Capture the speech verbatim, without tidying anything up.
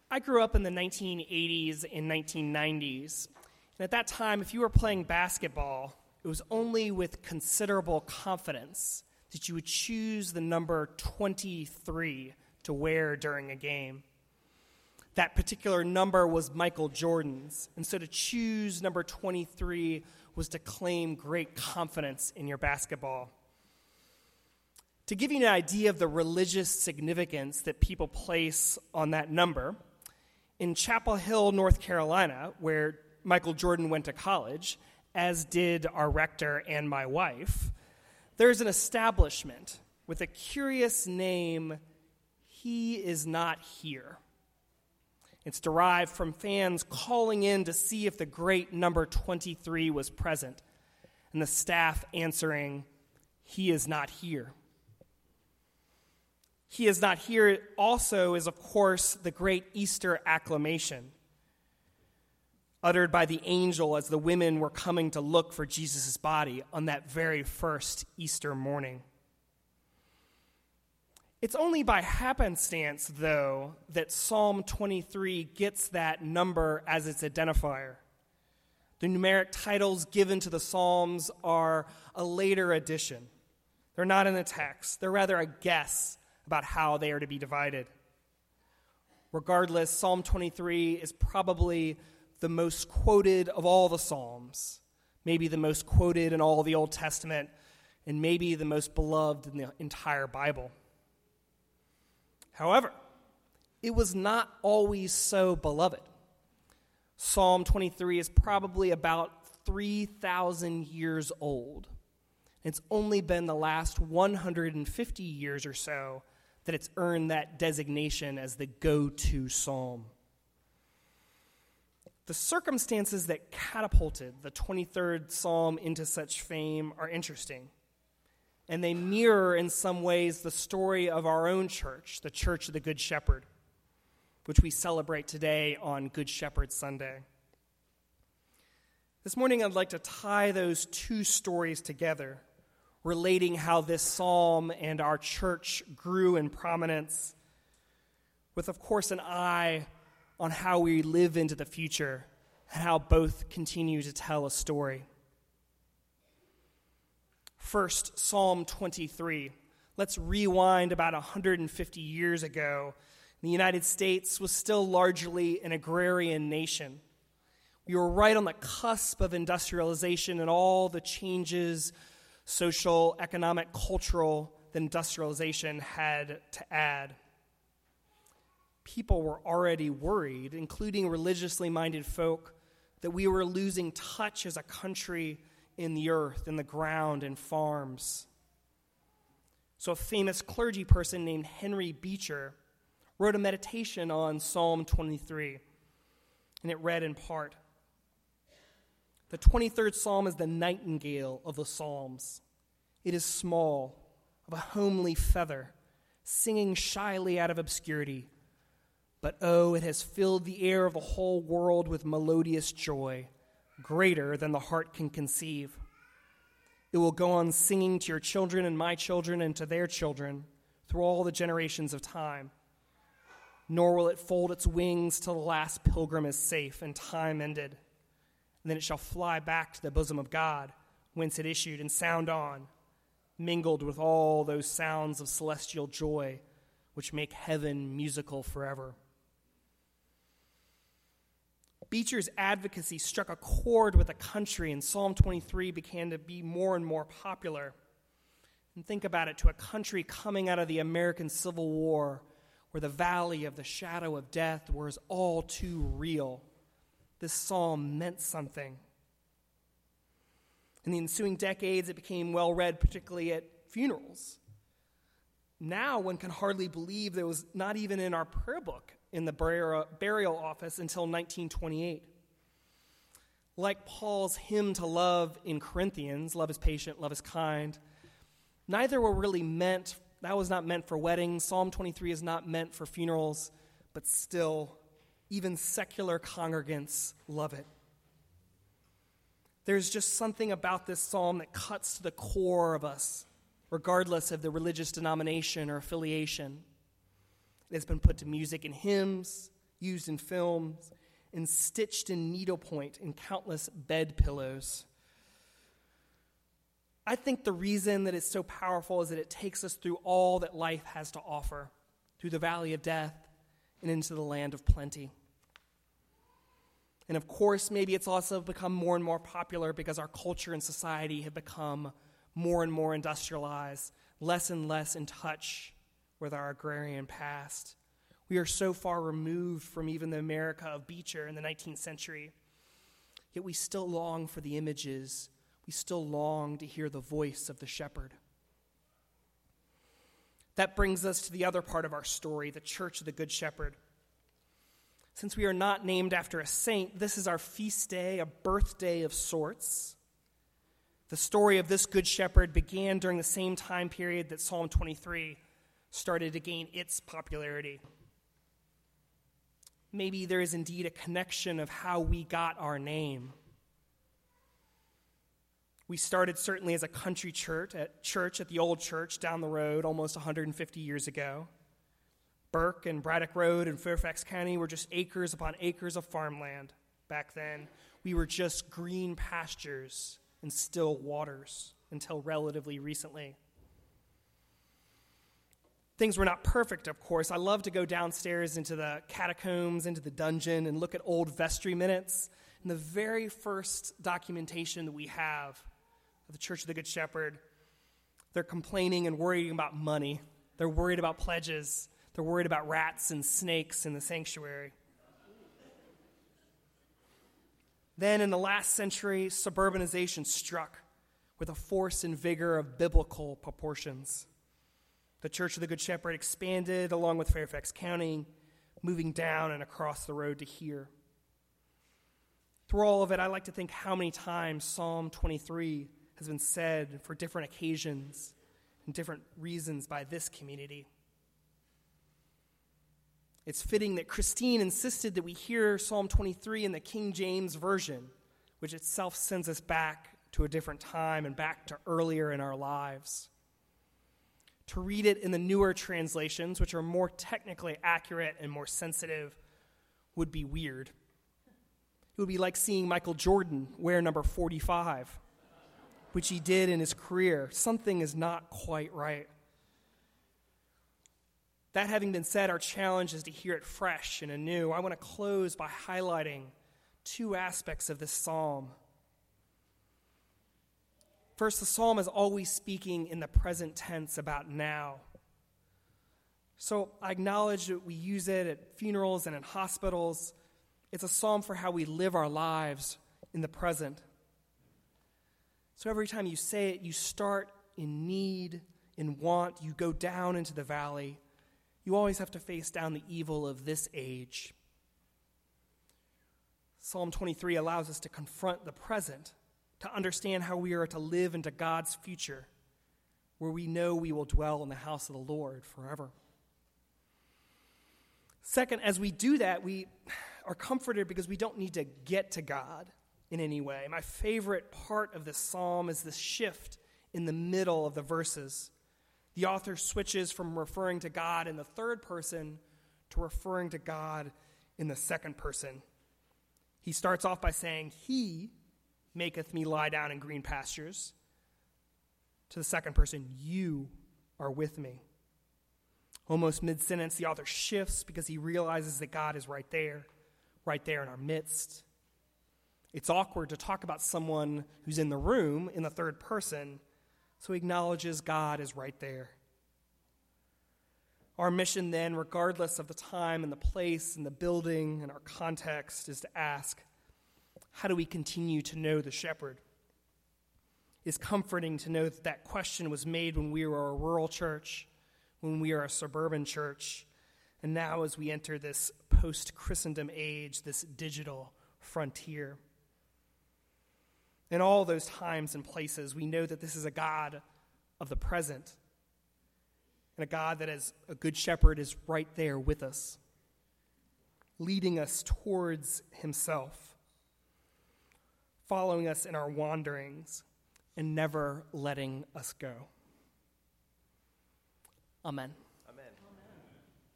I grew up in the nineteen eighties and nineteen nineties, and at that time, if you were playing basketball, it was only with considerable confidence that you would choose the number twenty-three to wear during a game. That particular number was Michael Jordan's, and so to choose number twenty-three was to claim great confidence in your basketball. To give you an idea of the religious significance that people place on that number, in Chapel Hill, North Carolina, where Michael Jordan went to college, as did our rector and my wife, there's an establishment with a curious name, He Is Not Here. It's derived from fans calling in to see if the great number twenty-three was present, and the staff answering, He is not here. He is not here also is, of course, the great Easter acclamation, uttered by the angel as the women were coming to look for Jesus' body on that very first Easter morning. It's only by happenstance, though, that Psalm twenty-three gets that number as its identifier. The numeric titles given to the Psalms are a later addition. They're not in the text. They're rather a guess about how they are to be divided. Regardless, Psalm twenty-three is probably the most quoted of all the Psalms, maybe the most quoted in all the Old Testament, and maybe the most beloved in the entire Bible. However, it was not always so beloved. Psalm twenty-three is probably about three thousand years old. It's only been the last one hundred fifty years or so that it's earned that designation as the go-to psalm. The circumstances that catapulted the twenty-third Psalm into such fame are interesting, and they mirror in some ways the story of our own church, the Church of the Good Shepherd, which we celebrate today on Good Shepherd Sunday. This morning I'd like to tie those two stories together, relating how this psalm and our church grew in prominence, with, of course, an eye on how we live into the future and how both continue to tell a story. First, Psalm twenty-three. Let's rewind about one hundred fifty years ago. The United States was still largely an agrarian nation. We were right on the cusp of industrialization and all the changes, social, economic, cultural, that industrialization had to add. People were already worried, including religiously minded folk, that we were losing touch as a country in the earth, in the ground, and farms. So a famous clergy person named Henry Beecher wrote a meditation on Psalm twenty-three, and it read in part, "The twenty-third Psalm is the nightingale of the Psalms. It is small, of a homely feather, singing shyly out of obscurity. But oh, it has filled the air of the whole world with melodious joy, greater than the heart can conceive. It will go on singing to your children and my children and to their children through all the generations of time. Nor will it fold its wings till the last pilgrim is safe and time ended. And then it shall fly back to the bosom of God, whence it issued, and sound on, mingled with all those sounds of celestial joy, which make heaven musical forever." Beecher's advocacy struck a chord with the country, and Psalm twenty-three began to be more and more popular. And think about it, to a country coming out of the American Civil War, where the valley of the shadow of death was all too real, this psalm meant something. In the ensuing decades, it became well read, particularly at funerals. Now one can hardly believe there was not even in our prayer book in the burial office until nineteen twenty-eight. Like Paul's hymn to love in Corinthians, love is patient, love is kind, neither were really meant, that was not meant for weddings. Psalm twenty-three is not meant for funerals, but still, even secular congregants love it. There's just something about this psalm that cuts to the core of us, regardless of the religious denomination or affiliation. It has been put to music in hymns, used in films, and stitched in needlepoint in countless bed pillows. I think the reason that it's so powerful is that it takes us through all that life has to offer, through the valley of death and into the land of plenty. And of course, maybe it's also become more and more popular because our culture and society have become more and more industrialized, less and less in touch with our agrarian past. We are so far removed from even the America of Beecher in the nineteenth century, yet we still long for the images. We still long to hear the voice of the shepherd. That brings us to the other part of our story, the Church of the Good Shepherd. Since we are not named after a saint, this is our feast day, a birthday of sorts. The story of this Good Shepherd began during the same time period that Psalm twenty-three started to gain its popularity. Maybe there is indeed a connection of how we got our name. We started certainly as a country church at church at the old church down the road almost one hundred fifty years ago. Burke and Braddock Road in Fairfax County were just acres upon acres of farmland back then. We were just green pastures and still waters until relatively recently. Things were not perfect, of course. I love to go downstairs into the catacombs, into the dungeon, and look at old vestry minutes. And the very first documentation that we have of the Church of the Good Shepherd, they're complaining and worrying about money. They're worried about pledges. They're worried about rats and snakes in the sanctuary. Then in the last century, suburbanization struck with a force and vigor of biblical proportions. The Church of the Good Shepherd expanded along with Fairfax County, moving down and across the road to here. Through all of it, I like to think how many times Psalm twenty-three has been said for different occasions and different reasons by this community. It's fitting that Christine insisted that we hear Psalm twenty-three in the King James Version, which itself sends us back to a different time and back to earlier in our lives. To read it in the newer translations, which are more technically accurate and more sensitive, would be weird. It would be like seeing Michael Jordan wear number forty-five, which he did in his career. Something is not quite right. That having been said, our challenge is to hear it fresh and anew. I want to close by highlighting two aspects of this psalm. First, the psalm is always speaking in the present tense about now. So I acknowledge that we use it at funerals and in hospitals. It's a psalm for how we live our lives in the present. So every time you say it, you start in need, in want, you go down into the valley. You always have to face down the evil of this age. Psalm twenty-three allows us to confront the present, to understand how we are to live into God's future, where we know we will dwell in the house of the Lord forever. Second, as we do that, we are comforted because we don't need to get to God in any way. My favorite part of this psalm is this shift in the middle of the verses. The author switches from referring to God in the third person to referring to God in the second person. He starts off by saying, "He maketh me lie down in green pastures." To the second person, "You are with me." Almost mid-sentence, the author shifts because he realizes that God is right there, right there in our midst. It's awkward to talk about someone who's in the room in the third person, so he acknowledges God is right there. Our mission then, regardless of the time and the place and the building and our context, is to ask, how do we continue to know the shepherd? It's comforting to know that that question was made when we were a rural church, when we are a suburban church, and now as we enter this post-Christendom age, this digital frontier. In all those times and places, we know that this is a God of the present, and a God that as a good shepherd is right there with us, leading us towards himself, following us in our wanderings, and never letting us go. Amen.